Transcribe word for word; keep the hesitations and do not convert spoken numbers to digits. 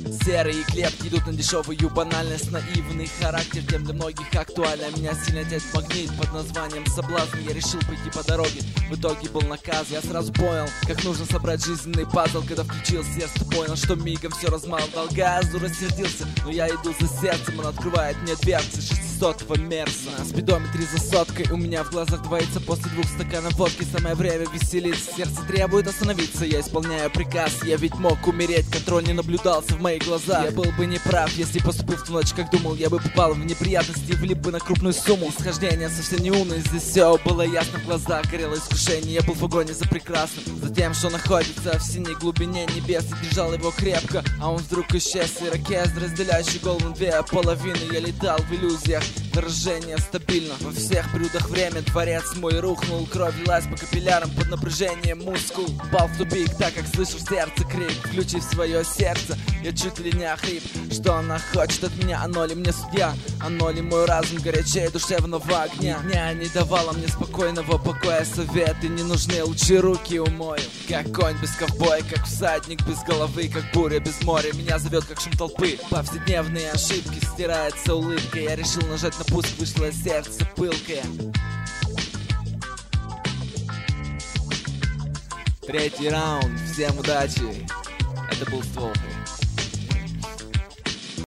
Серые клетки идут на дешевую банальность. Наивный характер тем для многих актуально. Меня сильно тянет магнит под названием соблазн. Я решил пойти по дороге, в итоге был наказан. Я сразу понял, как нужно собрать жизненный пазл. Когда включил сердце, понял, что мигом все размал. Дал газу, рассердился, но я иду за сердцем. Он открывает мне дверцы шестисотого мерса. На спидометре за соткой, у меня в глазах двоится. После двух стаканов водки самое время веселиться. Сердце требует остановиться, я исполняю приказ. Я ведь мог умереть, контроль не наблюдался в моих глазах. Я был бы неправ, если поступил в ту ночь, как думал. Я бы попал в неприятности, влип бы на крупную сумму. Схождение совсем не умное, здесь все было ясно в глазах. Горело искушение, я был в погоне за прекрасным, за тем, что находится в синей глубине небес. И держал его крепко, а он вдруг исчез. И оркестр, разделяющий голову на две половины. Я летал в иллюзиях, выражение стабильно. Во всех блюдах время, дворец мой рухнул. Кровь лилась по капиллярам под напряжением мускул. Пал в тупик, так как слышу в сердце крик. Включив свое сердце, я чуть ли не охрип. Что она хочет от меня, оно ли мне судья? Оно ли мой разум горячее душевного огня? Ни дня не давала мне спокойного покоя. Советы не нужны, лучше руки умою. Как конь без ковбоя, как всадник без головы, как буря без моря. Меня зовет как шум толпы. Повседневные ошибки стирается улыбкой. Я решил нажать на пуск, вышло сердце пылкое. Третий раунд, всем удачи. Это был Стволхой.